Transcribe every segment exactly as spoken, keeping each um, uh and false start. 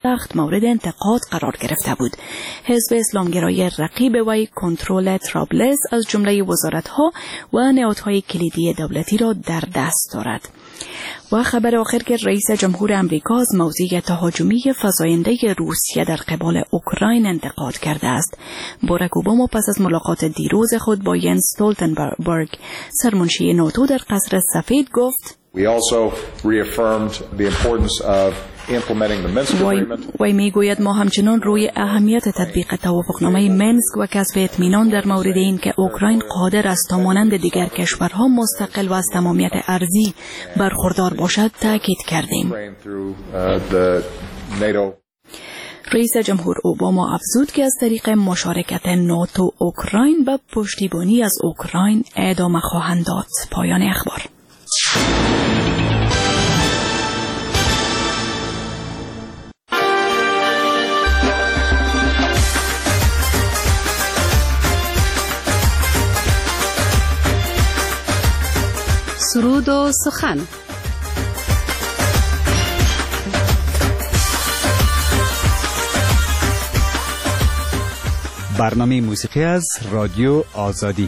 سخت مورد انتقاد قرار گرفته بود. حزب اسلامگرایی رقیب وی کنترل طرابلس از جمله وزارت‌ها و نهادهای کلیدی دولتی را در دست دارد. و خبر آخر که رئیس جمهور امریکا از موضوع تهاجمی فزاینده روسیه در قبال اوکراین انتقاد کرده است. باراک اوباما پس از ملاقات دیروز خود با ینس استولتنبرگ سرمنشی ناتو در قصر سفید گفت We also reaffirmed the importance of implementing the Minsk agreement. وی میگوید ما همچنان روی اهمیت تطبیق توافقنامه منسک و کسب اطمینان در مورد این که اوکراین قادر است تا مانند دیگر کشورها مستقل و از تمامیت ارضی برخوردار باشد تاکید کردیم. رئیس جمهور اوباما افزود که از طریق مشارکت ناتو اوکراین به پشتیبانی از اوکراین ادامه خواهند داد. پایان اخبار. سرود و سخن. برنامه موسیقی از رادیو آزادی.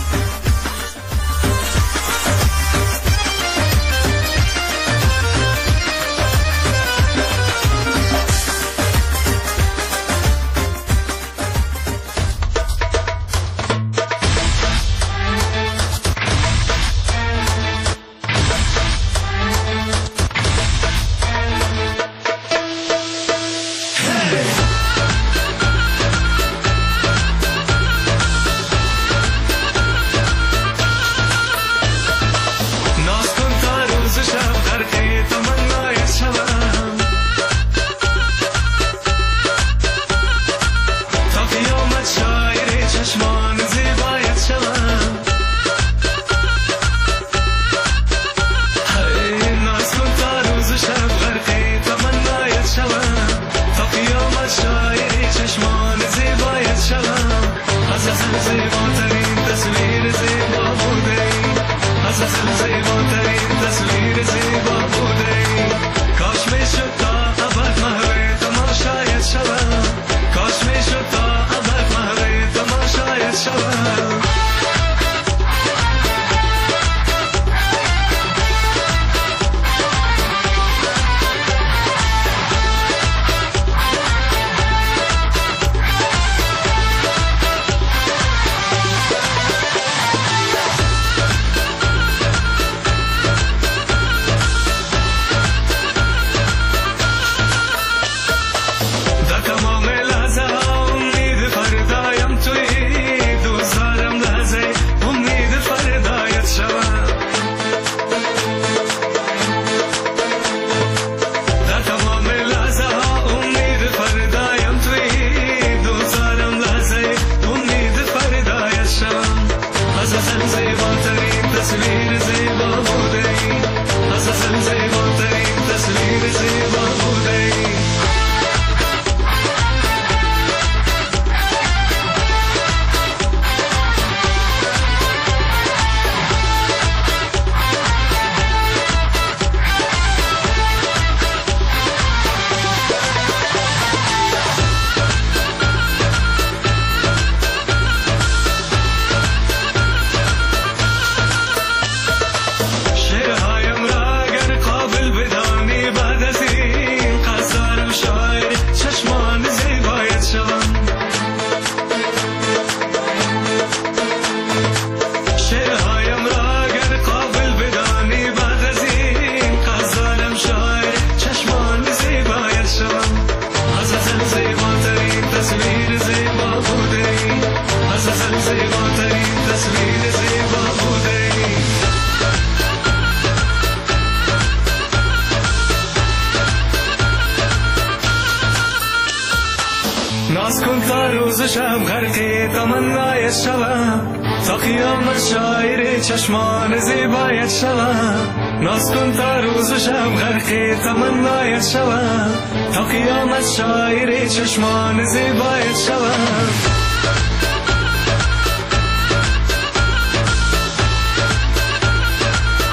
ناز کن تا روز شب غرقی تمنای شوم، تا قیامت شاعر چشمان زیبایت شوم. ناز کن تا روز شب غرقی تمنای شوم، تا قیامت شاعر چشمان زیبایت شوم.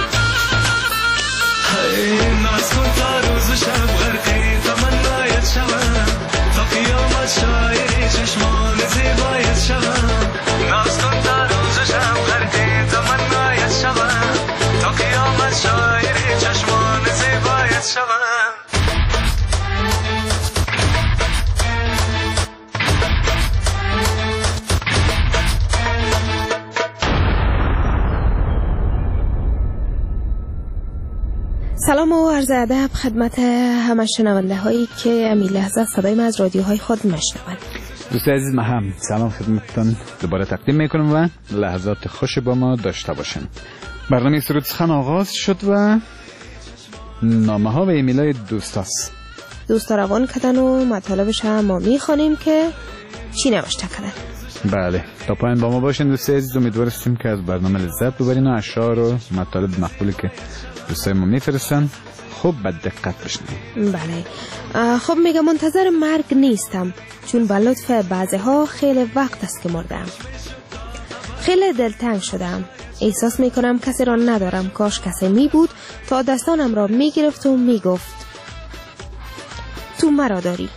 ناز کن تا روز شب غرقی تمنای شوم. سلام و عرض ادب خدمت همه شنونده هایی که امی لحظه صدای ما از رادیوهای خود میشنوند. دوست عزیز، ما هم سلام خدمتتان دوباره تقدیم میکنم و لحظات خوش با ما داشته باشین. برنامه سرود سخن آغاز شد و نامه ها و ایمیلای دوستاست. دوستا روان کردن و مطالبش هم ما میخوانیم که چی نوشته کردن. بله، تا پایین با ما باشین دوست عزیز. امیدواریم که از برنامه لذت ببرین و اشعار و مطالب مقبولی که دوستای ما میفرستن خوب به دقت بشنوید. بله. خب میگم منتظر مرگ نیستم، چون به لطف بعضی ها خیلی وقت است که مردم. خیلی دلتنگ شدم. احساس میکنم کسی را ندارم. کاش کسی می بود تا دستانم را میگرفت و میگفت تو مرا داری.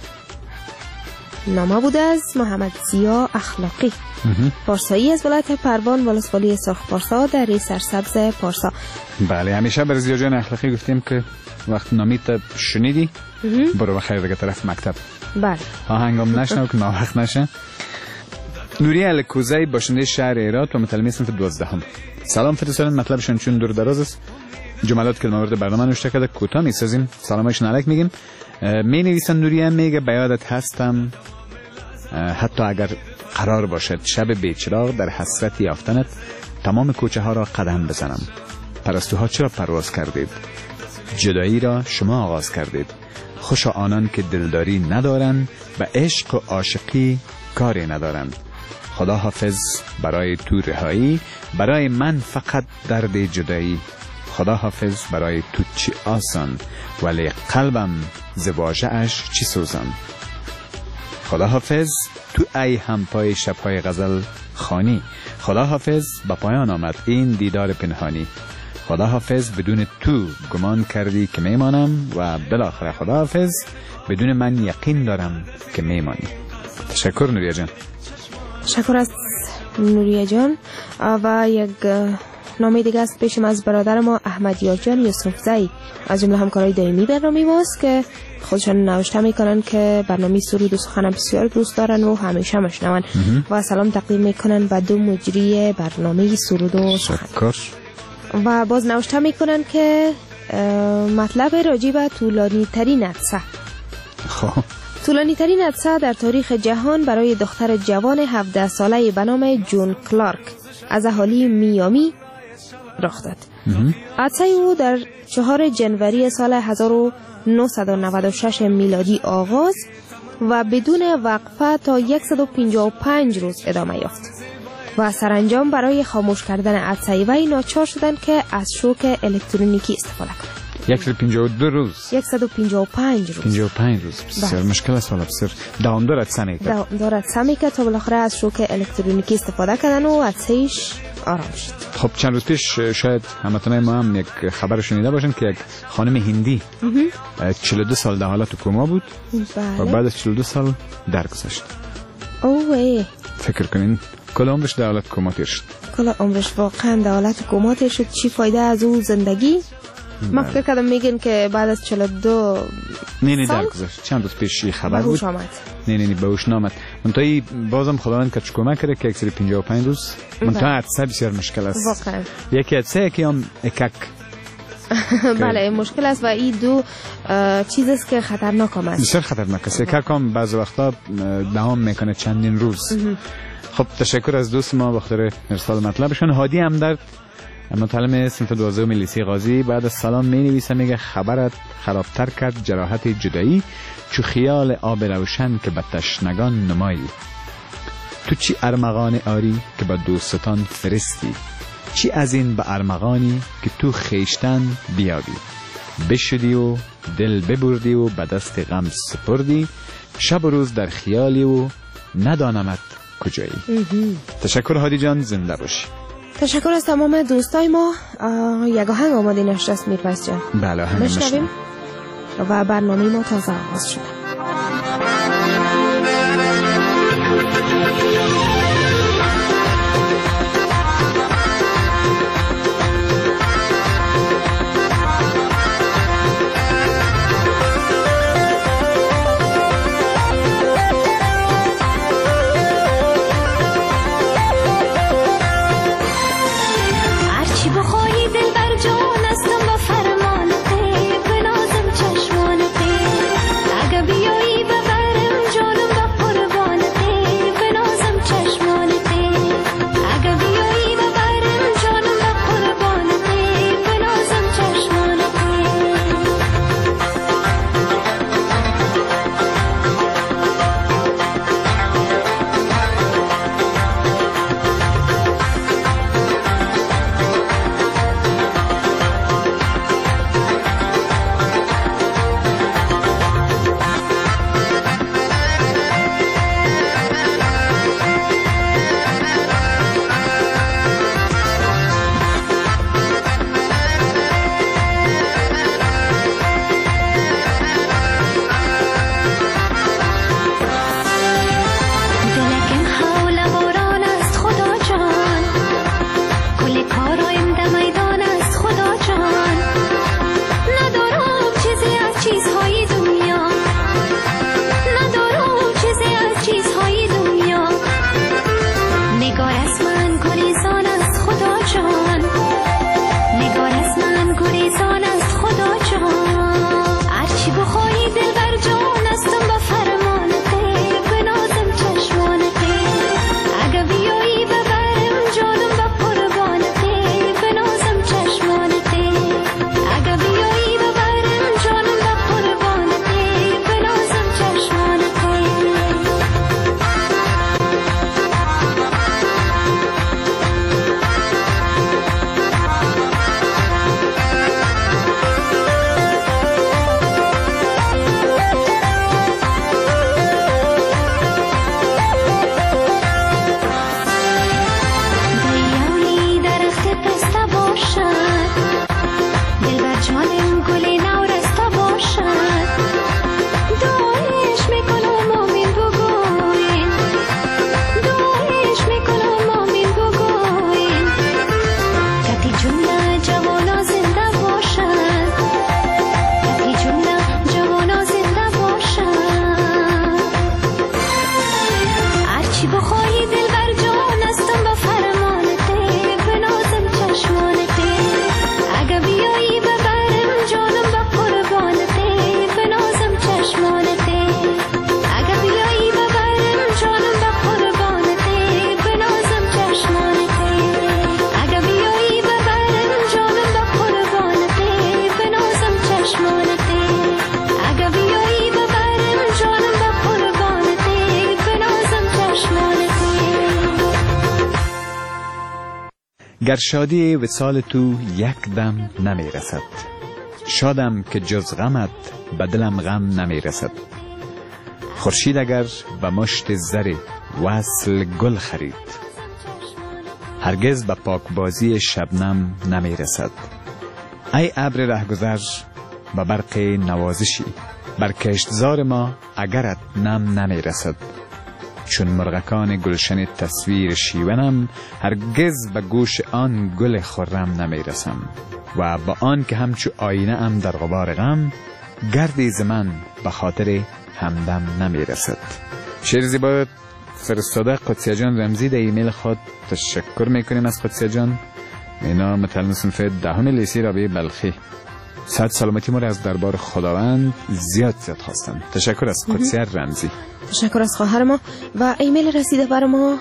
نامه بود از محمد ضیا اخلاقی، پارسایی از ولایت پروان ولسوالی سرخ پارسا در سرسبز پارسا. بله، همیشه بر ضیا جان اخلاقی گفتیم که وقت نامیت شنیدی برو بخیر دیگه طرف مکتب. بله، آهنگام نشنو که ناوقت نشه. نوری الکوزی باشنده شهر هرات و متعلم صنف دوازدهم. سلام فرستادن، مطلبشون چون دور دراز است. جملات که مورد برنامه نوشته کرده کوتاه میسازیم، سلامشون علیک میگیم. می نویسن نوریه میگه به یادت هستم حتی اگر قرار باشد شب بیچراغ در حسرت یافتنت تمام کوچه ها را قدم بزنم. پرستوها چرا پرواز کردید؟ جدایی را شما آغاز کردید. خوشا آنان که دلداری ندارند و عشق و عاشقی کاری ندارند. خدا حافظ برای تو رهایی، برای من فقط درد جدایی. خدا حافظ برای تو چی آسان، ولی قلبم زواجه اش چی سوزان. خدا حافظ تو ای هم پای شبهای غزل خانی. خدا حافظ با پایان آمد این دیدار پنهانی. خدا حافظ بدون تو گمان کردی که میمانم و بالاخره خدا حافظ بدون من یقین دارم که میمانی. تشکر نوریه جان. تشکر از نوریه جان. و یک نامه دیگه است پیشم از برادر ما احمدیار جان یوسفزئی از جمله همکارای دائمی برنامه ماست که خودشان نوشته میکنن که برنامه سرود و سخن بسیار دوست دارن و همیشه مشنون و سلام تقدیم میکنن به دو مجری برنامه سرود و سخن. و باز نوشته میکنن که مطلب راجع به طولانی ترین عطسه. خب طولانی ترین عطسه در تاریخ جهان برای دختر جوان هفده ساله به نام جون کلارک از اهالی میامی رخ داد. عطسه او در چهار جنوری سال هزار و نهصد و نود و شش میلادی آغاز و بدون وقفه تا صد و پنجاه و پنج روز ادامه یافت و سرانجام برای خاموش کردن عطسه وی ناچار شدند که از شوک الکترونیکی استفاده کنند. صد و پنجاه و دو روز صد و پنجاه و پنج روز پنجاه و پنج روز بسیار مشکل است، ولی بسیار دوام دارد سمی کرد دوام دارد سمی کرد تا بالاخره از شوک الکترونیکی استفاده کردن و عطسه‌اش آرام شد. خب چند روز پیش شاید هموطنان ما هم یک خبر شنیده باشن که یک خانم هندی چهل و دو سال در حالت کما بود. بله. و بعد از چهل و دو سال درگذشت. اوه فکر کنین کل عمرش در حالت کما تیر شد. کل عمرش واقعا در حالت کما تیر شد. چی فایده از اون زندگی؟ من فکر کردم میگن که بعد از چهل و دو نه نه درگذشت. چند روز پیش این خبر بود. آمد. نه نه نه بهوش نامد. منتهی بازم خداوند که کمک کرده که صد و پنجاه و پنج روز منتها عطسه بسیار مشکل است. واقعا. یکی عطسه یکی هم اکک. بله مشکل است و این دو چیز است که خطرناک است. بسیار خطرناک است. اکک هم بعض وقتا دوام میکنه چندین روز. خب تشکر از دوست ما بخاطر ارسال مطلبشون. هادی همدرد متعلم صنف دوازدهم لیسه قاضی بعد از سلام می نویسه میگه خبرت خرابتر کرد جراحت جدایی چو خیال آب روشن که به تشنگان نمایی. تو چی ارمغان آری که با دوستان فرستی؟ چی از این به ارمغانی که تو خیشتن بیابی؟ بشدی و دل ببردی و به دست غم سپردی، شب و روز در خیالی و ندانمت کجایی. تشکر هادی جان، زنده باشی. تشکر از تمام دوستای ما. یک آهنگ آماده نشده است میرپس جان. بله آهنگ نشنویم و برنامه ما تازه آغاز شده. هرچی بخواهی دل بر جان استم با فرمان گر شادی وصال تو یک دم نمی رسد، شادم که جز غمت به دلم غم نمی رسد. خورشید اگر به مشت زر وصل گل خرید، هرگز به پاکبازی شبنم نمی رسد. ای ابر رهگذر به برق نوازشی، بر کشتزار ما اگرت نم نمی رسد. چون مرغکان گلشن تصویر شیونم، هرگز به گوش آن گل خرم نمی رسم. و با آن که همچو آینه ام در غبار غم، گردی ز من به خاطر همدم نمی رسد. شعر زیبا فرستاده قدسیه جان رمزی در ایمیل خود. تشکر میکنیم از قدسیه جان. اینا متعلم صنف دهم لیسه رابعه بلخی. صد سلامتی ما را از دربار خداوند زیاد زیاد خواستن. تشکر از قدسیه رمزی. تشکر از خواهر ما. و ایمیل رسیده بر ما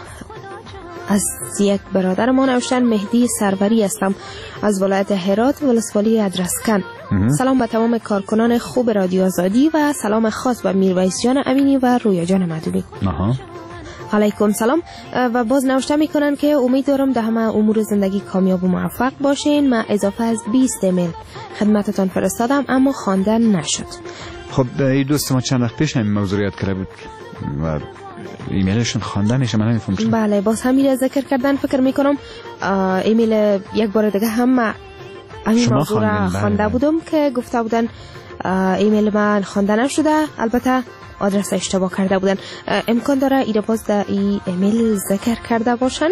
از یک برادر ما نوشتن. مهدی سروری هستم از ولایت هرات، ولسوالی ادرسکن. سلام به تمام کارکنان خوب رادیو آزادی و سلام خاص به میرویس جان امینی و رویا جان مدونی. آها. علیکم سلام. و باز نوشته میکنن که امید دارم در همه امور زندگی کامیاب و موفق باشین. من اضافه از بیست ایمیل خدمتتان فرستادم اما خواندن نشد. خب این دوست ما چند وقت پیش همین موضوع یاد کرده بود و ایمیلشون خواندن نشه، من نمیفهمم. بله باز همین ذکر کردن فکر میکنم ایمیل یک بار دیگه هم همین موضوع را خوانده بودم که گفته بودن ایمیل من خوانده نشده، البته آدرس اشتباه کرده بودن. امکان داره ایره باز در ای ایمیل ذکر کرده باشن.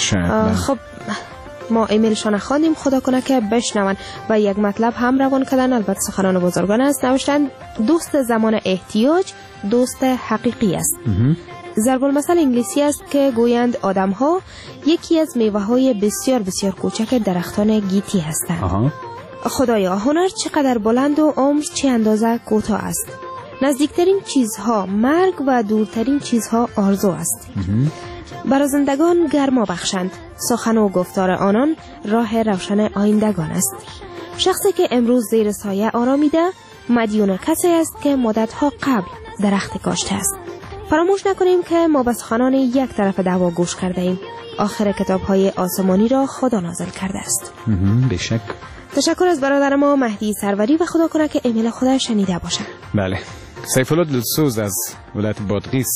خب ما ایمیلشان خواندیم، خدا کنه که بشنون. و یک مطلب هم روان کردن، البته سخنان بزرگان است. نوشتن دوست زمان احتیاج دوست حقیقی است. ضرب المثل انگلیسی است که گویند آدم ها یکی از میوه های بسیار بسیار کوچک درختان گیتی هستند. خدایا هنر چقدر بلند و عمر چه اندازه کوتاه است. نزدیکترین چیزها مرگ و دورترین چیزها آرزو است. برازندگان گرما بخشند، سخن و گفتار آنان راه روشن آیندگان است. شخصی که امروز زیر سایه آرامیده مدیون کسی است که مدتها قبل درخت کاشته است. فراموش نکنیم که ما به سخنان یک طرف دعوا گوش کرده ایم. آخر کتاب‌های آسمانی را خدا نازل کرده است. بشک. تشکر از برادر ما مهدی سروری و خدا کنه که ایمیل خدا شنیده باشه. بله. سیفالله دلسوز از ولایت بادغیس،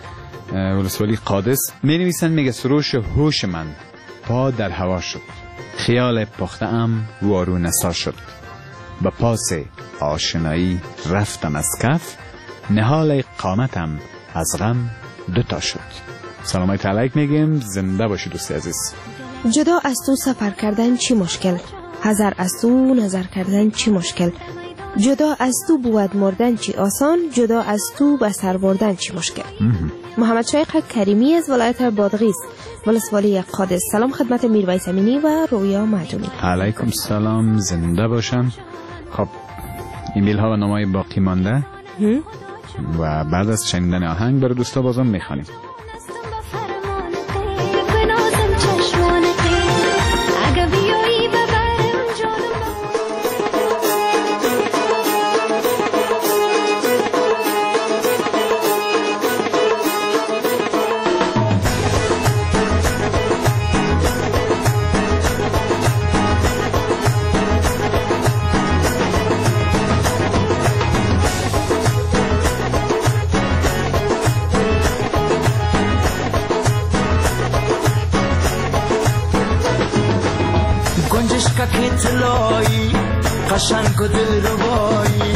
ولسوالی قادس می نویسن میگه سروش هوش من پا در هوا شد، خیال پخته ام وارو نسا شد، با پاس آشنایی رفتم از کف، نهال قامتم از غم دوتا شد. سلامت علیک میگیم، زنده باشی دوست عزیز. جدا از تو سفر کردن چی مشکل، حذر از تو نظر کردن چی مشکل، جدا از تو بود مردن چی آسان، جدا از تو به سر بردن چی مشکل. محمد شایق کریمی از ولایت بادغیس، ولسوالی قادس. سلام خدمت میرویس امینی و رویا معدومی. علیکم سلام، زنده باشن. خب ایمیل ها و نامای باقی مانده و بعد از شنیدن آهنگ برای دوستا بازم میخوانیم. طلایی قشنگ و دل ربایی،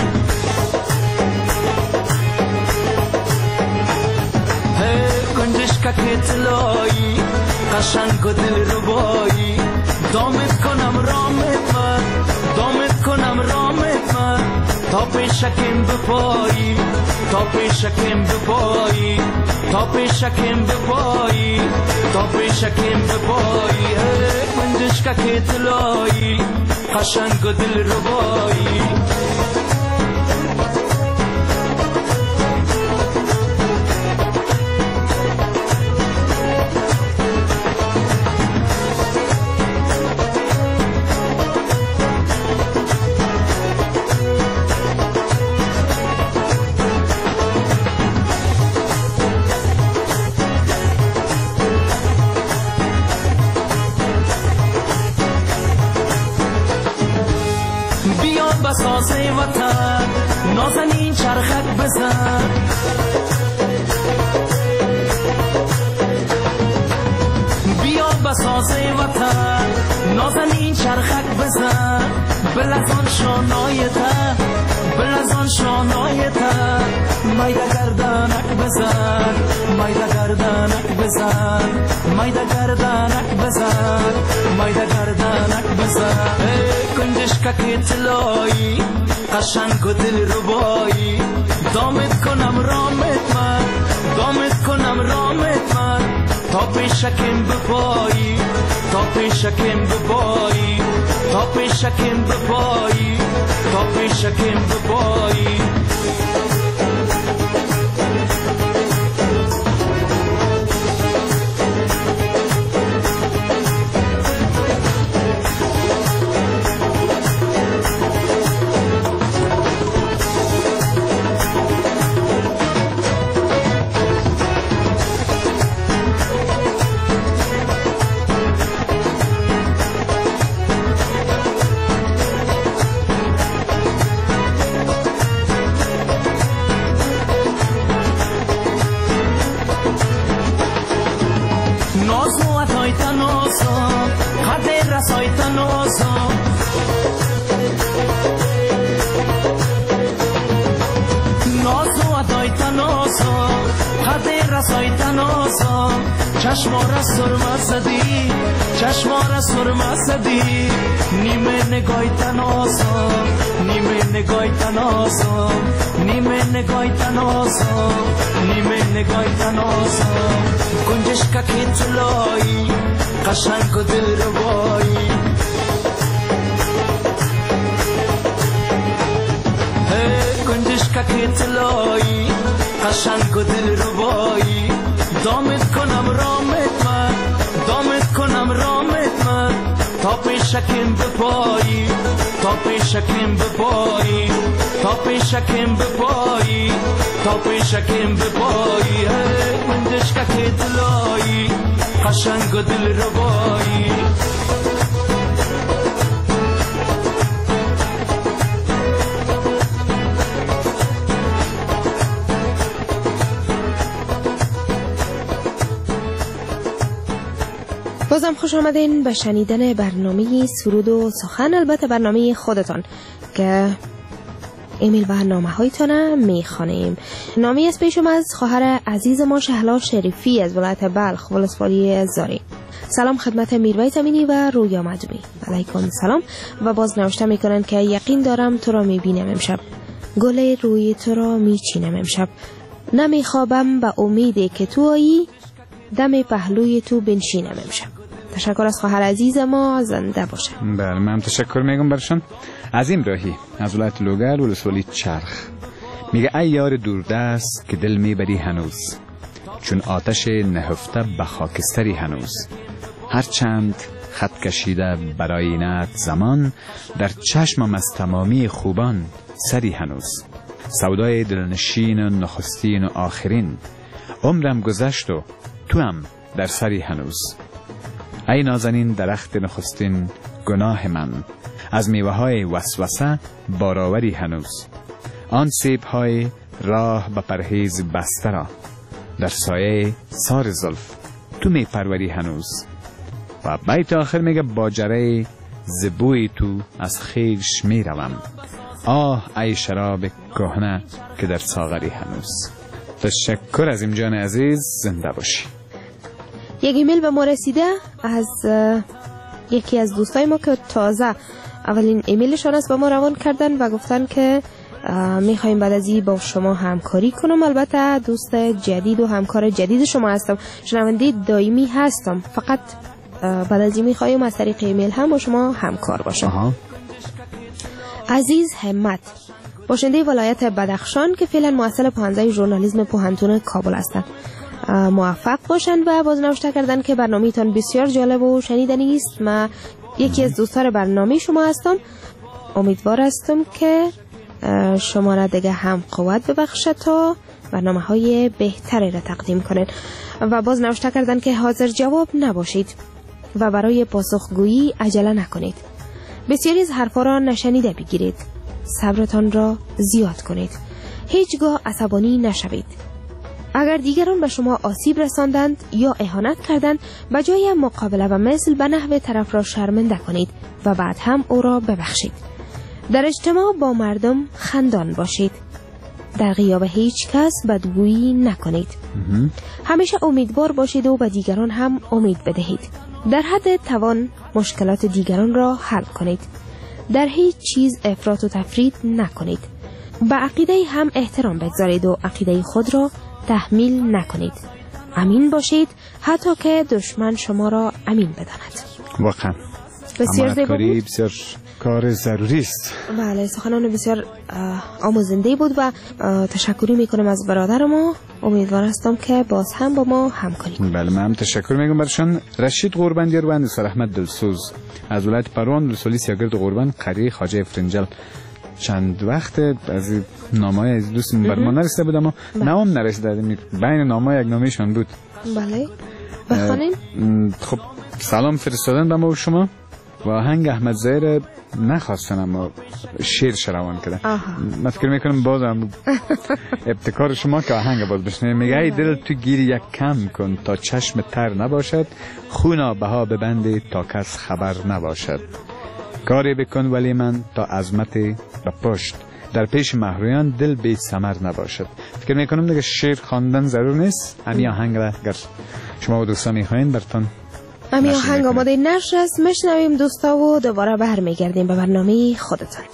هی گنجشکک طلایی قشنگ و دل ربایی، دامت کنم رامت من، دامت کنم رامت من، تا پیشکم بپایی، تا پیشکم بپایی، تا پیشکم بپایی، تا پیشکم بپایی، هی گنجشکک طلایی قشنگ و دل ربایی. سازه وطن نازنین چرخک بزن بیا بسازه وطن نازنین چرخک بزن بلزان شانایته بلزان شانایته مایده گردنک بزن مایده گردنک بزن مایده گردنک بزن مایده گردنک بزن کنجشکک طلایی قشنگ و دل ربایی دامت کنم رامت من دامت کنم رامت من تا پیشکم بپایی تا پیشکم بپایی تا پیشکم بپایی تا پیشکم بپایی چشما را سرما زدی چشما را سرما زدی نیمه نگاه تناسم نیمه نگاه تناسم نیمه نگاه تناسم نیمه نگاه تناسم کنجشکک طلایی قشنگ و دل ربایی کنجشکک طلایی قشنگ و دل ربایی دامت کنم رامت من دامت کنم رامت من تا پیشکم بپایی تا پیشکم بپایی تا پیشکم بپایی تا پیشکم بپایی کنجشکک طلایی قشنگ و دل ربایی بازم خوش آمدین به شنیدن برنامه سرود و سخن، البته برنامه خودتان که ایمیل و نامه هایتان میخوانیم. نامه از پیشم از خواهر عزیز ما شهلا شریفی از ولایت بلخ ولسوالی زاری. سلام خدمت میرویت امینی و رویا مجمعی. علیکم سلام. و باز نوشته میکنن که یقین دارم تو را میبینم امشب، گل روی تو را میچینم امشب، نمیخوابم به امیدی که تو آیی، دم پهلوی تو بنشینم امشب. تشکر از خواهر عزیز ما، زنده باشه. بله من تشکر میگم برشان. عظیم راهی از ولایت لوگر ولسوالی چرخ میگه ای یار دوردست که دل میبری هنوز، چون آتش نهفته به خاکستری هنوز، هرچند خط کشیده برای اینت زمان، در چشمم از تمامی خوبان سری هنوز، سودای دلنشین و نخستین و آخرین، عمرم گذشت و تو هم در سری هنوز، ای نازنین درخت نخستین گناه من، از میوه های وسوسه باراوری هنوز، آن سیب های راه به پرهیز بسته را، در سایه سار زلف تو می پروری هنوز. و بیت آخر میگه با جره زبوی تو از خیش می روم، آه ای شراب کهنه که در ساغری هنوز. تشکر از امجان عزیز، زنده باشی. یک ایمیل به ما رسیده از یکی از دوستای ما که تازه اولین ایمیلشان است به ما روان کردن و گفتن که میخوایم بعد از این با شما همکاری کنم. البته دوست جدید و همکار جدید شما هستم، شنونده دائمی هستم، فقط بعد از این میخوایم از طریق ایمیل هم با شما همکار باشم. آها. عزیز همت، باشنده ولایت بدخشان که فعلا محصل پانزده ژورنالیسم پوهنتون کابل هستند، موفق باشند. و باز نوشته کردن که برنامه‌تان بسیار جالب و شنیدنی است. من یکی از دوستان برنامه شما هستم، امیدوار هستم که شما را دیگه هم قوت ببخشه تا برنامه‌های بهتری را تقدیم کنید. و باز نوشته کردن که حاضر جواب نباشید و برای پاسخگویی عجله نکنید، بسیاری از حرفا را نشنیده بگیرید، صبرتان را زیاد کنید. هیچگاه عصبانی نشوید. اگر دیگران به شما آسیب رساندند یا اهانت کردند، بجای مقابله و مثل به نحو طرف را شرمنده کنید و بعد هم او را ببخشید. در اجتماع با مردم خندان باشید. در غیاب هیچ کس بدگویی نکنید. همیشه امیدوار باشید و به دیگران هم امید بدهید. در حد توان مشکلات دیگران را حل کنید. در هیچ چیز افراط و تفرید نکنید. به عقیده هم احترام بگذارید و عقیده خود را تحمیل نکنید. امین باشید حتی که دشمن شما را امین بداند. واقعا بسیار زیبا بود. بسیار کار ضروری است. بله، سخنان بسیار آموزنده بود و تشکری میکنم از برادر ما. امیدوار هستم که باز هم با ما همکاری کنید. بله، من هم تشکر میگم برشان. رشید قربندیار و اندسر احمد دلسوز از ولایت پروان، رسولی سیاگرد قربان، قریه خواجه فرنجل. چند وقت از نامه‌های از دوست بر ما نرسیده بود، اما نام نرسیده. بین نامه‌ها یک نامه‌شان بود. بله، بخوانیم. خب سلام فرستادن به ما و شما و آهنگ احمد زهیر نخواستن اما شعر شروان کردن. من فکر میکنم باز هم ابتکار شما که آهنگ باز بشنویم. میگه ای دل تو گیری یک کم کن تا چشم تر نباشد، خونا بها ببندی تا کس خبر نباشد، کاری بکن ولی من تا عظمت و پشت، در پیش محرویان دل بی ثمر نباشد. فکر میکنم دیگه شعر خواندن ضرور نیست. همین آهنگ را اگر شما و دوستان میخواین براتون همین آهنگ آماده نشر است. میشنویم دوستا و دوباره برمیگردیم به برنامه خودتان.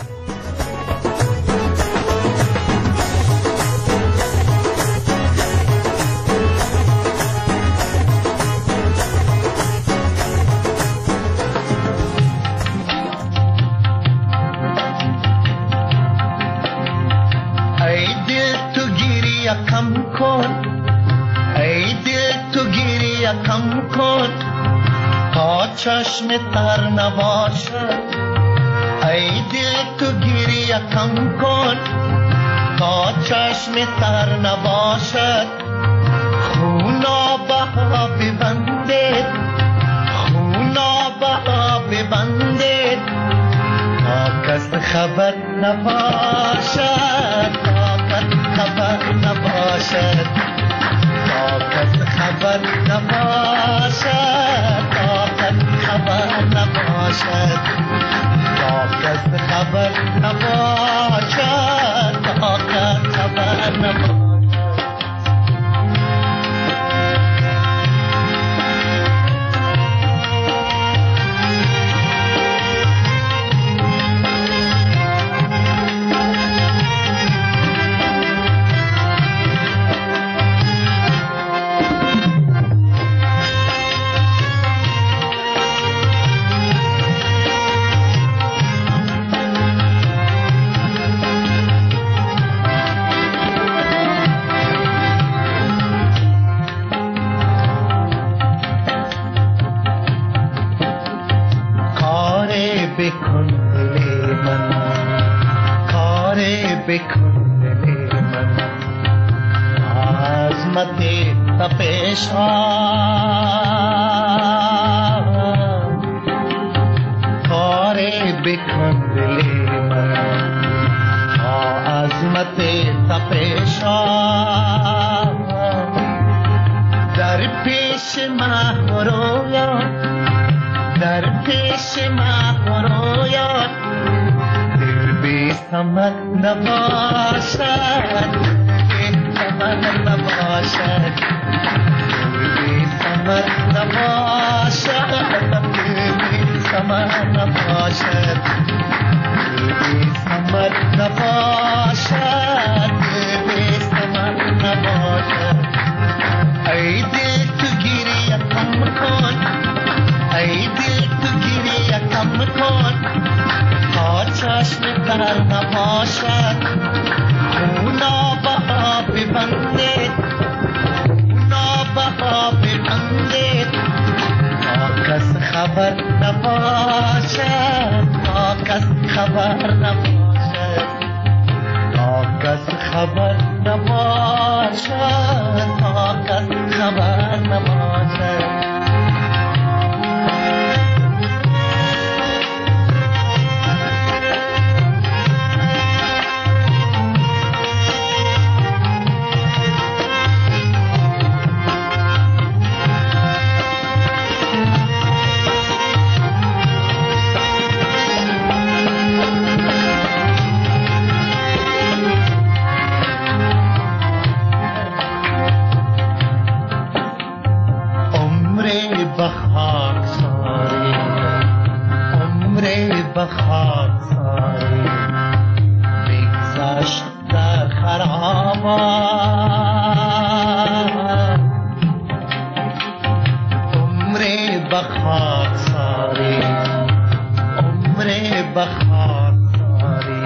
ای دل تو گیری کم کن، ای دل تو گیری کم کن تا چشم تر نباشد، ای دل تو گیری کم کن تا چشم تر نباشد، خونا بها ببندید، خونا بها ببندید تا کس خبر نباشد، تا کس خبر نباشد، تا کس خبر نباشد، تا کس خبر نباشد، تا کس خبر نباشد، تا کس خبر نباشد. بکن دل من، کار بکن دل من، عظمت تپش کار بکن دل من، عظمت تپش در پیش محرویان، در پیش محرویان دل بی ثمر نباشد، بی ثمر نباشد، دل بی ثمر نباشد، دل بی ثمر نباشد، دل بی ثمر نباشد، دل بی ثمر نباشد. ای دل تو گیری کم کن، ای دل تو گیری کم کن تا چشم تر نباشد، خونا بها ببندید، خونا بها ببندید تا کس خبر نباشد، تا کس خبر نباشد، تا کس خبر نباشد، تا کس خبر نباشد. خاکساری عمری به خاکساری بگذشت در خرابات عمری به خاکساری عمری به خاکساری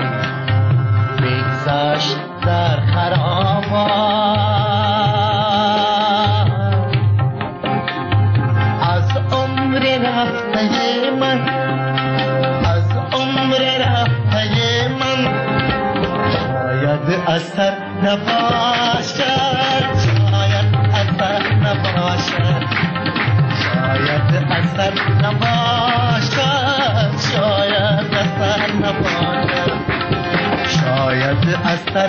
بگذشت در خرابات از عمر رفته من از عمر رفته من شاید اثر نباشد شاید اثر نباشد شاید اثر نباشد شاید اثر نباشد شاید اثر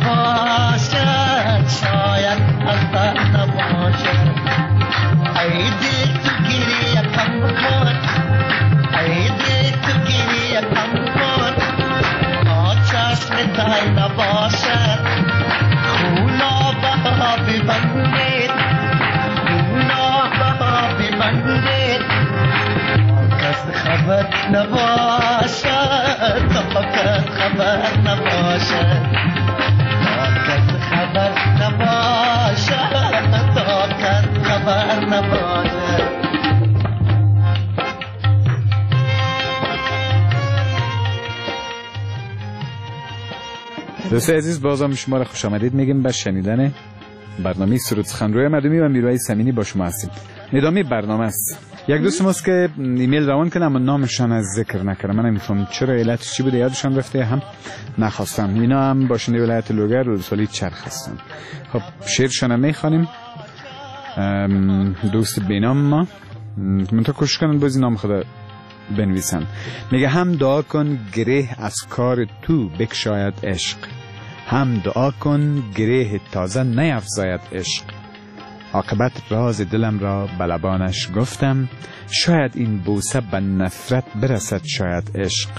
نباشد شاید اثر نباشد ای دل تو گریه کم کن ای دل تو گریه کم کن تا چشم تای نباشد خونا بها ببندید خونا بها ببندید کس خبر نباشد تا کس خبر نباشد تا کس خبر نباشد تا کس خبر نباشد دوست عزیز بازم شما را خوش آمدید میگیم به شنیدن برنامه سرود سخنروی مردمی و میرویس امینی با شما هستیم. ادامه برنامه است. یک دوست ماست که ایمیل روان کنه اما نامشان از ذکر نکرده. من نمیفهم چرا علت چی بوده، یادشان رفته هم نخواستم. اینا هم باشنده ولایت لوگر و رسولی چرخ هستن. خب شعرشان هم میخوانیم. دوست بینام ما منطقه کوشش کنن بازی نام خدا بنویسن. میگه هم دعا کن گره از کار تو بکشاید عشق، هم دعا کن گره تازه نیفزاید عشق. عاقبت راز دلم را بلبانش گفتم، شاید این بوسه به نفرت برسد شاید عشق.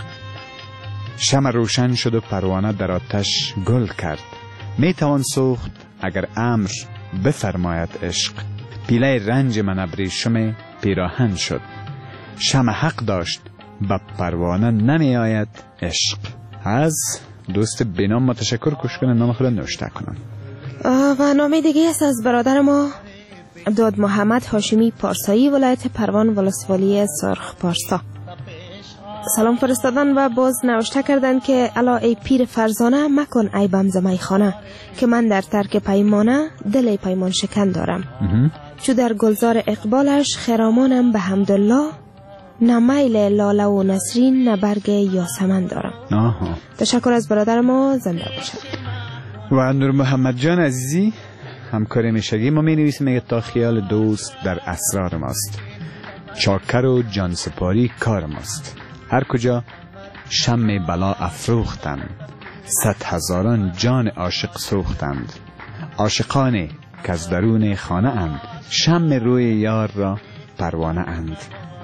شمع روشن شد و پروانه در آتش گل کرد، میتوان سوخت اگر امر بفرماید عشق. پیله رنج من ابریشم پیراهن شد، شمع حق داشت به پروانه نمی آید عشق. از دوست بینام ما تشکر کش کنن، نام خود نوشته کنن. و نامه دیگه است از برادر ما داد محمد هاشمی پارسایی، ولایت پروان ولسوالی سرخ پارسا. سلام فرستادن و باز نوشته کردن که الا ای پیر فرزانه مکن عیبم ز میخانه، که من در ترک پیمانه دل پیمان شکن دارم. چو در گلزار اقبالش خرامانم به حمدالله، نه میل لاله و نسرین نه برگ یاسمن دارم. آها. تشکر از برادر ما، زنده باشد. و نور محمد جان عزیزی همکار میشگی ما می نویسیم میگه تا خیال دوست در اسرار ماست، چاکر و جان سپاری کار ماست. هر کجا شمع بلا افروختند، صد هزاران جان عاشق سوختند. عاشقانی که از درون خانه اند، شمع روی یار را پروانه اند.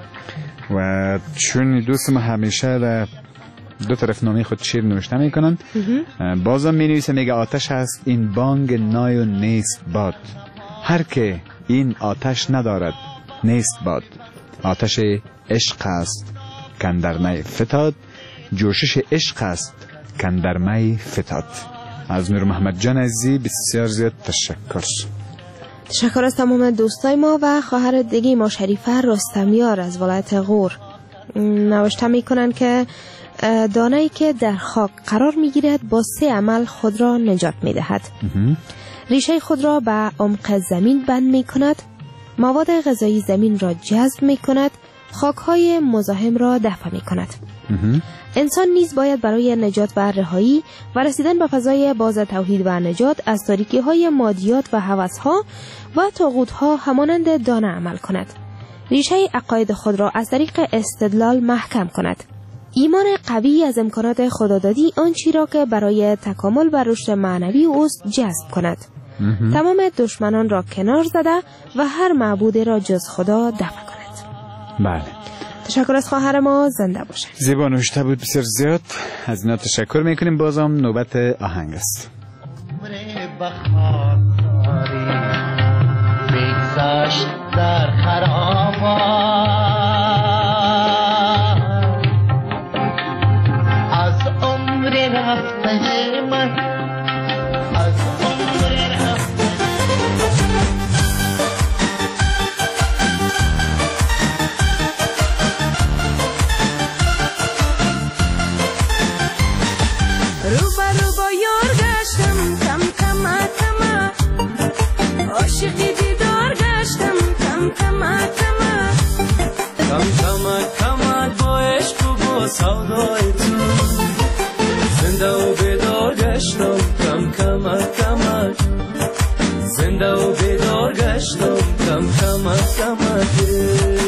و چون دوست ما همیشه در دو طرف نامه خود شیر نوشته میکنن، بازم می نویسه میگه آتش هست این بانگ نای و نیست باد، هر که این آتش ندارد نیست باد. آتش عشق است کندر می فتاد، جوشش عشق است کندر می فتاد. از نور محمد جان عزیزی بسیار زیاد تشکر. تشکر از تمام دوستای ما و خواهر دیگه ما شریفه رستمیار از ولایت غور. نوشته میکنن که دانه‌ای که در خاک قرار میگیرد با سه عمل خود را نجات میدهد. ریشه خود را به عمق زمین بند میکند، مواد غذایی زمین را جذب میکند، خاکهای مزاحم را دفع میکند. انسان نیز باید برای نجات و رهایی و رسیدن به فضای باز توحید و نجات از تاریکی های مادیات و هوس‌ها و طاغوت‌ها همانند دانه عمل کند. ریشه عقاید خود را از طریق استدلال محکم کند. ایمان قوی از امکانات خدادادی آنچی را که برای تکامل و رشد معنوی اوست جذب کند. تمام دشمنان را کنار زده و هر معبود را جز خدا دفع کند. بله. تشکر از خواهر ما، زنده باشه. زیبا نوشته بود، بسیار زیاد از اینا تشکر میکنیم. بازم نوبت آهنگ است. بگذشت در خرابات زنده و بیدار گشتم کم کمک کمک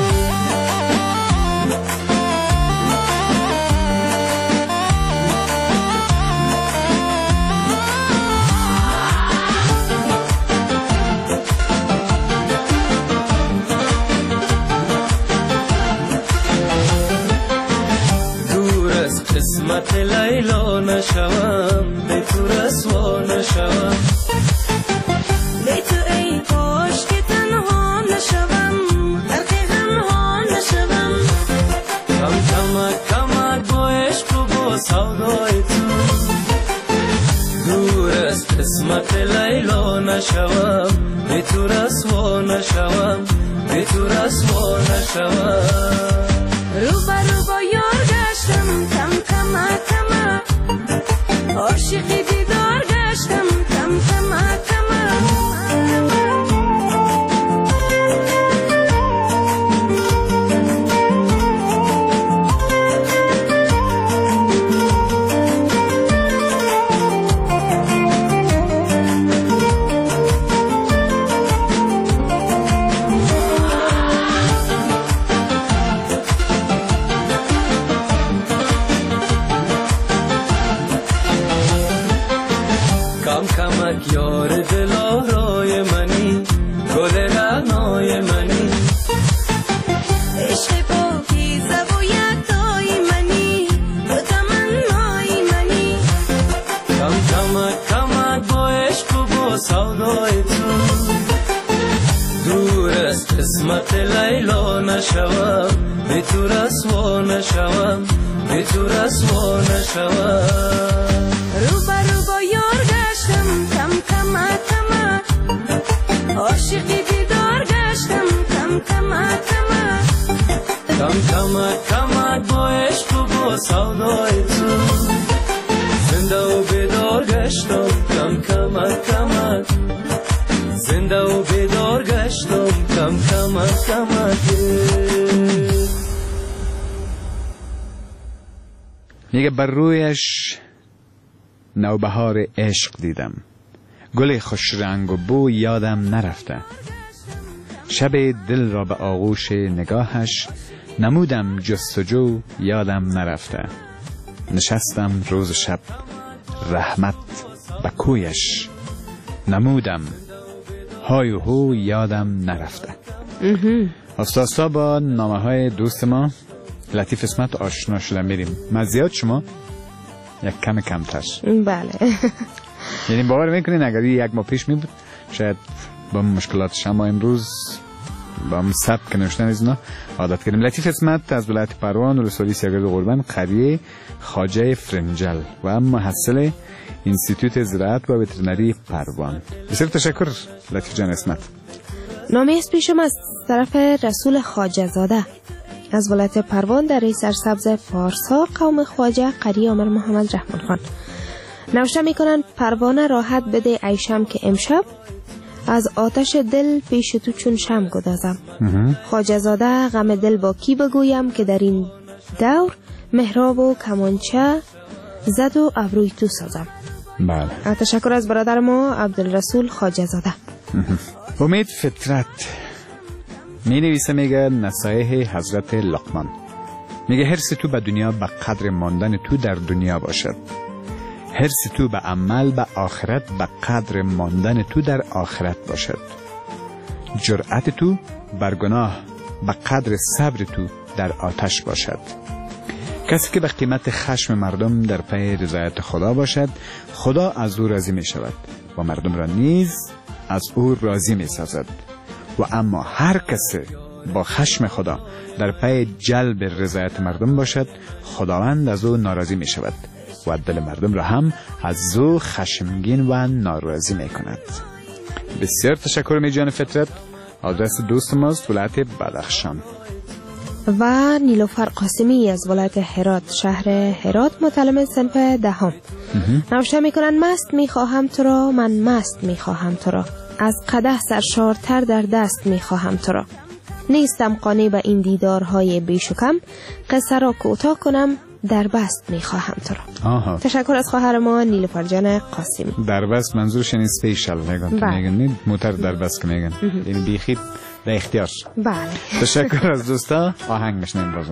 قسمت لیلا نشوم به تو رسوا نشوم به تو ای کاش که تنها نشوم غرق غمها نشوم کم کمک کمک با عشق و با سودای تو دور از قسمت لیلا نشوم به تو رسوا نشوم به تو رسوا نشوم رو برو با یار گشتم کم کمک کمک عاشقی دیدار گشتم کم کمک کمک کمک یار دلارای منی گل رعنای منی عشق پاکیزه و یکتای منی تو تمنای منی کم کمک کمک با عشق و با سودای تو دور از قسمت لیلا نشوم به تو رسوا نشوم به تو رسوا نشوم رو برو با یار گشتم کم کمک کمک عاشقی دیدار گشتم کم کمک کمک کم کمک کمک با عشق و با سودای تو زنده و بیدار گشتم کم کمک کمک زنده و بیدار گشتم کم کمک کمک میگه بر رویش نوبهار عشق دیدم گل خوش رنگ و بو یادم نرفته شب دل را به آغوش نگاهش نمودم جستجو یادم نرفته نشستم روز شب رحمت به کویش نمودم های و هو یادم نرفته. استاسا با نامه های دوست ما لطیف اسمت آشنا شدن میریم. مزیاد شما یک کم کمتر. بله. یعنی باور میکنین اگر یک ماه پیش می بود شاید با مشکلات شما امروز با هم سبک نوشتن از اینا عادت کردیم. لطیف اسمت از ولایت پروان ولسوالی سیاگرد قربان قریه خواجه فرنجل و هم محصل انستیتوت زراعت و وترنری پروان. بسیار تشکر لطیف جان اسمت. نامه است پیشم از طرف رسول خواجه زاده از ولایت پروان در سرسبز فارسا قوم خواجه قریه عمر محمد رحمان خان. نوشته میکنن پروانه راحت بده ایشم که امشب از آتش دل پیش تو چون شم گدازم. خواجه زاده غم دل با کی بگویم که در این دور محراب و کمانچه زد و ابروی تو سازم. بله. تشکر از برادر ما عبدالرسول خواجه زاده. امید فطرت می نویسه میگه نصایح حضرت لقمان میگه حرص تو به دنیا به قدر ماندن تو در دنیا باشد، حرص تو به عمل به آخرت به قدر ماندن تو در آخرت باشد، جرأت تو بر گناه به قدر صبر تو در آتش باشد. کسی که به قیمت خشم مردم در پی رضایت خدا باشد خدا از او راضی می شود و مردم را نیز از او راضی می سازد. و اما هر کسی با خشم خدا در پی جلب رضایت مردم باشد خداوند از او ناراضی می شود و دل مردم را هم از او خشمگین و ناراضی می کند. بسیار تشکر می جان فطرت. آدرس دوست ماست ولایت بدخشان. و نیلوفر قاسمی از ولایت هرات شهر هرات متعلم صنف دهم نوشته میکنن مست میخواهم تو را من مست میخواهم تو را از قدح سرشارتر در دست میخواهم تو را نیستم قانع به این دیدارهای بیشکم قصه را کوتاه کنم در بست میخواهم تو را. آها. تشکر از خواهر ما نیلوفر جان قاسمی. در بست منظورش این اسپیشال میگن تو میگن موتر در بست که میگن یعنی بیخی در اختیار. بله. تشکر از دوستا. آهنگ میشنیم بازم.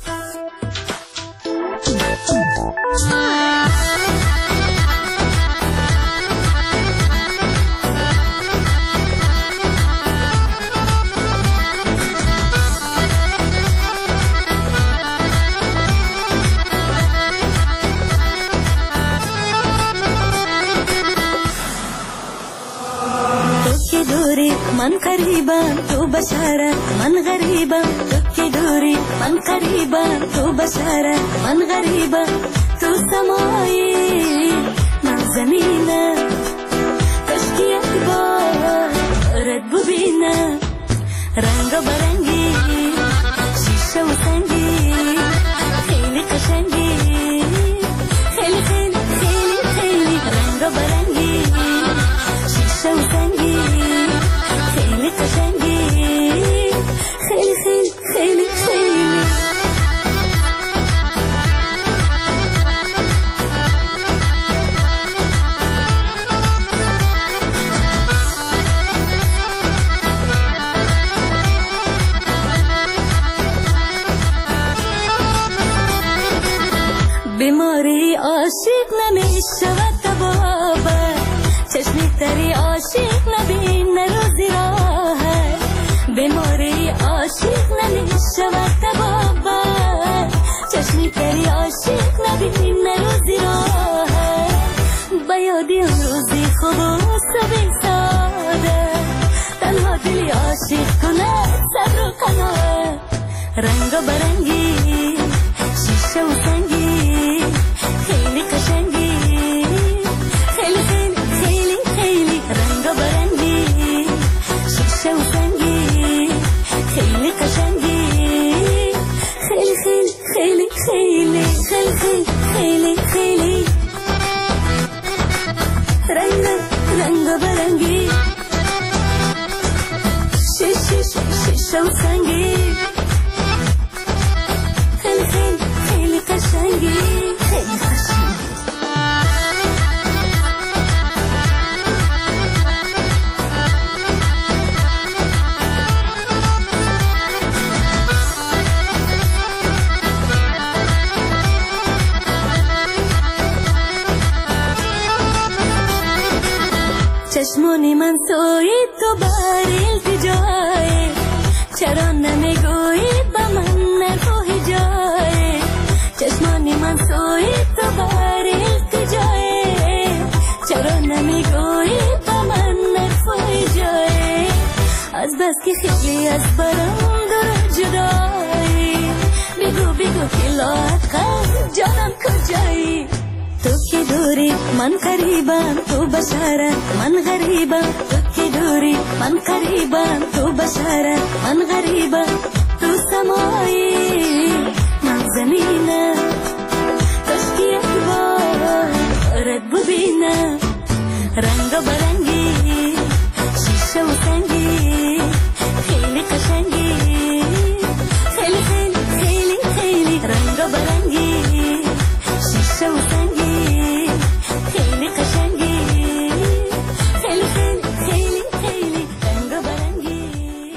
من قریبم تو بشارت من غریبم تو که دوری من قریبم تو بشارت من غریبم تو سمایی من زمینم کشکی یک بارت ببینم رنگ و برنگی شیشه و سنگی خیلی قشنگی خیلی خیلی خیلی خیلی رنگ و برنگی شیشه و سنگی خیلی قشنگی خیلی خیلی خیلی خیلی بیماری عاشق نمیشود تبابه چشمی تری عاشق نبینه روزی راهه بیماری عاشق نمیشود تبابه چشمی تری عاشق نبینه روزی راهه بیادی اون روزی خوب و صبح ساده تنها دلی عاشق کنه صبر و قناعه رنگ و برنگی شیشه و سنگی خیلی قشنگی خیلی خیلی خیلی خیلی رنگ و برنگی شیشه و سنگی خیلی قشنگی خیلی خیلی خیلی خیلی خیلی خیلی خیلی رنگ رنگ و برنگی شیشه شیشه و سنگی خیلی خیلی خیلی قشنگی خیلی قشنگی چشمونی من سوی تو بر التجای چرا نمیگویی با من نخواهی جای چشمونی من سوی تو بر التجای چرا نمیگویی با من نخواهی جای از بس که خیلی از برام دور جدایی بگو بگو که لاحت قلب جانم کجایی تو که دوری من قریبم تو بشارت من غریبم تو که دوری من قریبم تو بشارت من غریبم تو سمایی من زمینم کشکی یک بارت ببینم رنگ و برنگی شیشه و سنگی خیلی قشنگی خیلی خیلی خیلی خیلی رنگ و برنگی شیشه و سنگی خیلی قشنگی خیلی خیلی خیلی خیلی رنگ و برنگی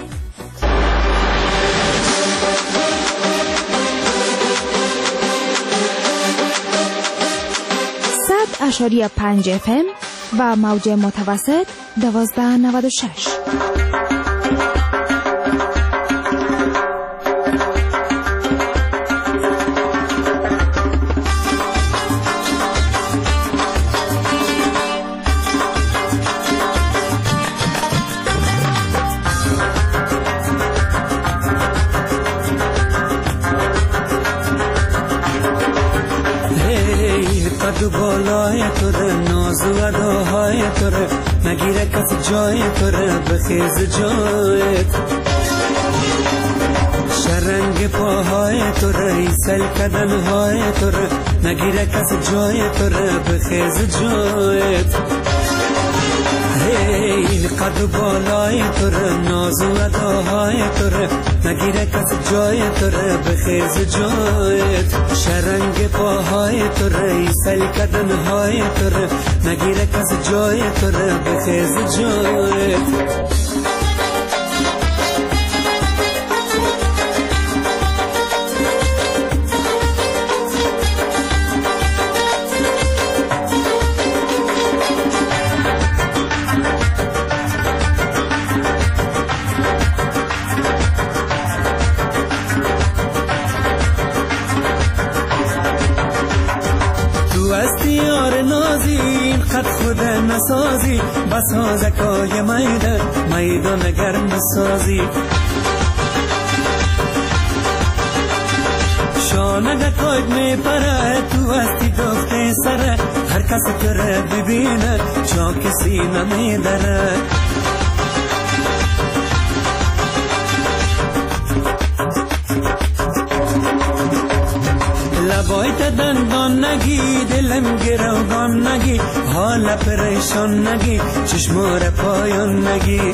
صد اشاریه پنج اف ام و موج متوسط دوازده نود و شش. قد بالای توره ناز و اداهای توره نگیره کسی جای توره بخیز جایت شرنگ پاهای توره ایسل کدنهای توره نگیره کسی جای توره بخیز جایت هی قد بالای توره ناز و اداهای توره نگیره کس جای تو ره بخیز جایت شرنگ پاهای تو ره ایسل کدنهای تو ره نگیره کس جای تو ره بخیز جایت قد خود نسازی بسازکای میدن میدان گرم سازی شانه دکاید می پره تو هستی گفته سره هر کسی که ره ببینه چون کسی نمیدره لبایت دندان نگی دلم گروگان نگی حال پریشان نگی چشمار پایان نگی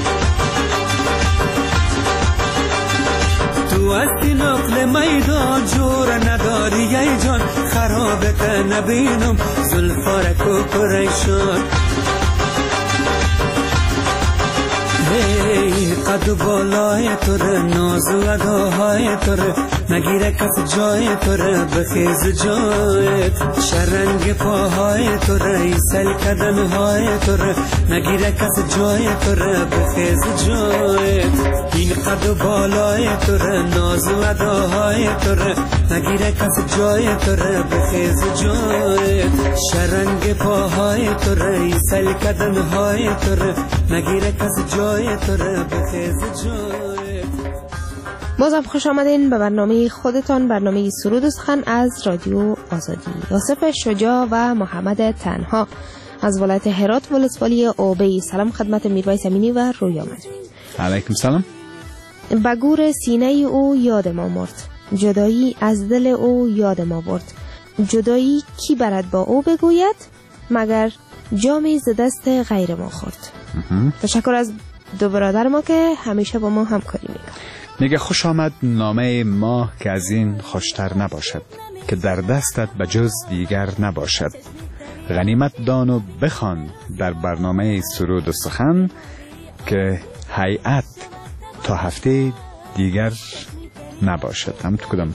تو هستی نقل میدان جور نداری ای جان خرابت نبینم زلفارک و پریشان هی قد بالای تو ره ناز و اداهای تو ره نگیره کس جای تو ره بخیز جایت شرنگ پاهای تو ره ایسل کدنهای تو ره نگیره کس جای تو ره بخیز جایت این قد بالای تو ره ناز و اداهای تو ره نگیره کس جای تو ره بخیز جایت شرنگ پاهای تو ره ایسل کدنهای تو ره نگیره کس جای تو ره بخیز جایت. بازم خوش آمدین به برنامه خودتان، برنامه سرود و سخن از رادیو آزادی. یوسف شجاع و محمد تنها از ولایت هرات ولسوالی اوبی. سلام خدمت میرویس امینی و رویا مجدی. علیکم سلام. بگور سینه او یاد ما مرد، جدایی از دل او یاد ما برد. جدایی کی برد با او بگوید، مگر جامی ز دست غیر ما خورد. تشکر از دو برادر ما که همیشه با ما همکاری میکنن. میگه خوش آمد نامه ما که از این خوشتر نباشد، که در دستت به جز دیگر نباشد. غنیمت دان و بخوان در برنامه سرود و سخن، که هیئت تا هفته دیگر نباشد. هم تو کدام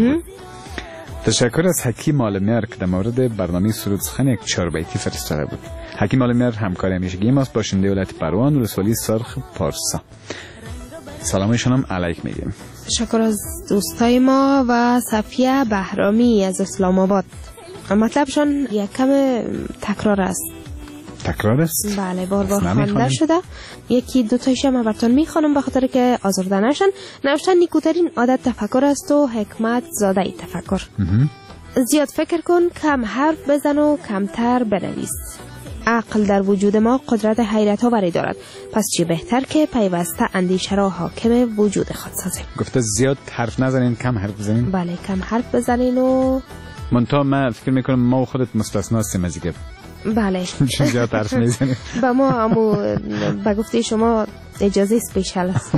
تشکر از حکیم عالمیار که در مورد برنامه سرود سخن یک چهار بیتی فرستاده بود. حکیم عالمیار همکار همیشگی ماست، باشنده ولایت بروان ولسوالی سرخ پارسا. سلامشون هم علیک میگیم. تشکر از دوستای ما و صفیه بهرامی از اسلام آباد. مطلبشان یک کم تکرار است. تکرار است؟ بله، بار بار خوانده شده. یکی دو تایش هم براتون میخوانم به خاطر که آزرده نشن. نوشتن نیکوترین عادت تفکر است و حکمت زاده ای تفکر. زیاد فکر کن، کم حرف بزن و کمتر بنویس. عقل در وجود ما قدرت حیرت آوری دارد، پس چی بهتر که پیوسته اندیشه را حاکم وجود خود سازیم. گفته زیاد حرف نزنین، کم حرف بزنین. بله، کم حرف بزنین و منتها من فکر میکنم ما و خودت مستثنا هستیم از دیگه. بله. زیاد حرف میزنیم. با ما امو به گفته شما اجازه اسپیشال است.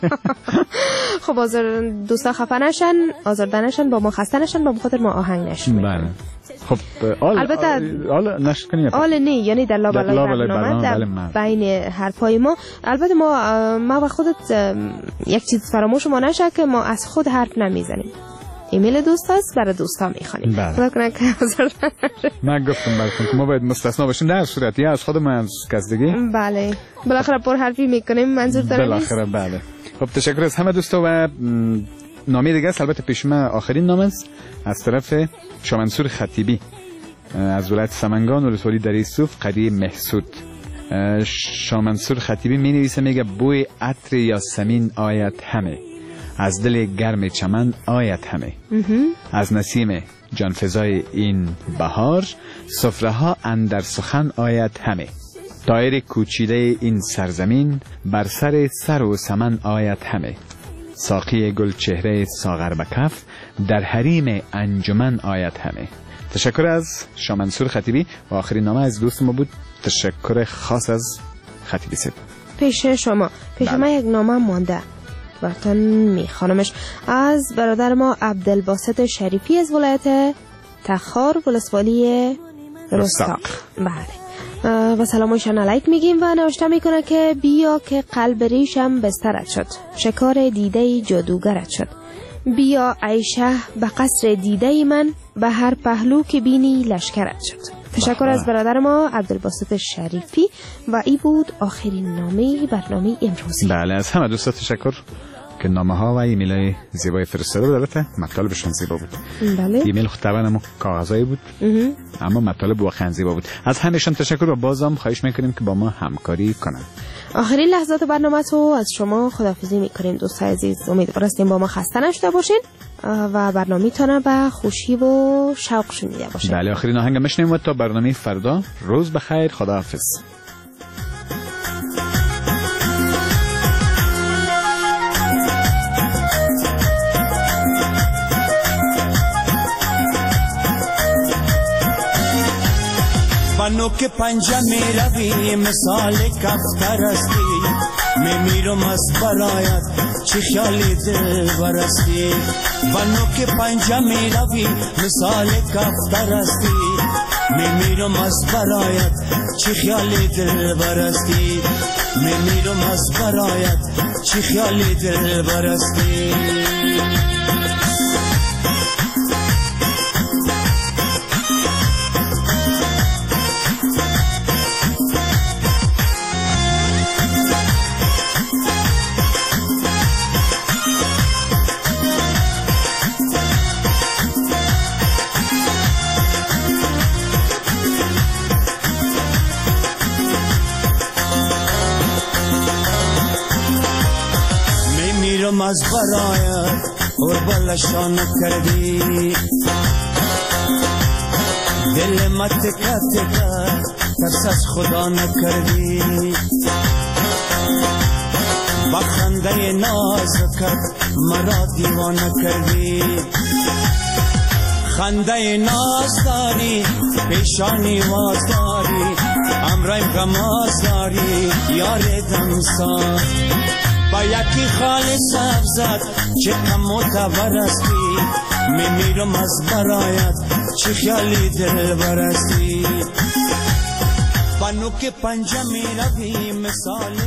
خب آزار دوستا خفه نشن، آزرده نشن، با ما خسته نشن، با خاطر ما آهنگ نشن. بله. خب آل البته آل نش کنیم. آل نه، یعنی در لابلای برنامه در بین حرفای ما. البته ما ما و خودت یک چیز فراموش ما نشه که ما از خود حرف نمیزنیم. ایمیل دوست هست، برای دوستا میخوانیم. خدا کنه که من گفتم براتون که ما باید مستثنا باشیم در صورتی یا از خودم از کس دیگه. بله، بالاخره پر حرفی میکنیم، منظور داره نیست. بالاخره بله. خب تشکر از همه دوستا و نامه دیگه است. البته پیش من آخرین نامه است از طرف شامنصور خطیبی از ولایت سمنگان ولسوالی دره یوسف قریه محسود. شامنصور خطیبی می نویسه، میگه بوی عطر یاسمین آید همه، از دل گرم چمن آید همه. از نسیم جانفزای این بهار، سفره ها اندر سخن آید همه. دایر کوچیده این سرزمین، بر سر سر و سمن آید همه. ساقی گل چهره ساغر بکف، در حریم انجمن آید همه. تشکر از شامنصور خطیبی و آخرین نامه از دوست ما بود. تشکر خاص از خطیبی سید. پیش شما پیش ما یک نامه مانده. برتون میخوانمش. از برادر ما عبدالباسط شریفی از ولایت تخار ولسوالی رستاق. بله و سلامشان علیک میگیم و نوشته میکنه که بیا که قلب ریشم بسترت شد، شکار دیده جادوگرت شد. بیا عیشه به قصر دیده من، به هر پهلو که بینی لشکرت شد. تشکر از برادر ما عبدالباسط شریفی و ای بود آخرین نامه برنامه امروزی. بله از همه دوستا تشکر که نامه ها و ایمیل های زیبای فرستاده بود. البته مطالبشون زیبا بود. بله ایمیل خود طبعا اما کاغذایی بود اما مطالب واقعا زیبا بود. از همشون تشکر و بازم خواهش میکنیم که با ما همکاری کنن. آخرین لحظات برنامه تو از شما خداحافظی میکنیم دوستای عزیز. امیدوار هستیم با ما خسته نشده باشین و برنامه تانه به خوشی و شوق شنیده باشین. بله آخرین آهنگ میشنیم و تا برنامه فردا روز بخیر. خداحافظ. بانو که پنجه می روی مثال کفتر استی، می میرم از برایت چی خیالی دل برستی. بانو که پنجه می روی مثال کفتر استی، می میرم از برایت چی خیالی دل برستی. می میرم از برایت چی خیالی دل برستی. از برایت قربالشان کردی، دل مت کت کرد ترس از خدا نکردی. بخنده ناز کرد مرا دیوانه کردی. خنده ناز داری پیشانی واز داری، امرایم غماز داری یار دمسان. با یکی خالی سبزت چه کم متورستی، می میرم از برایت چه خیالی دل برستی. بانو که پنجه می روی مثال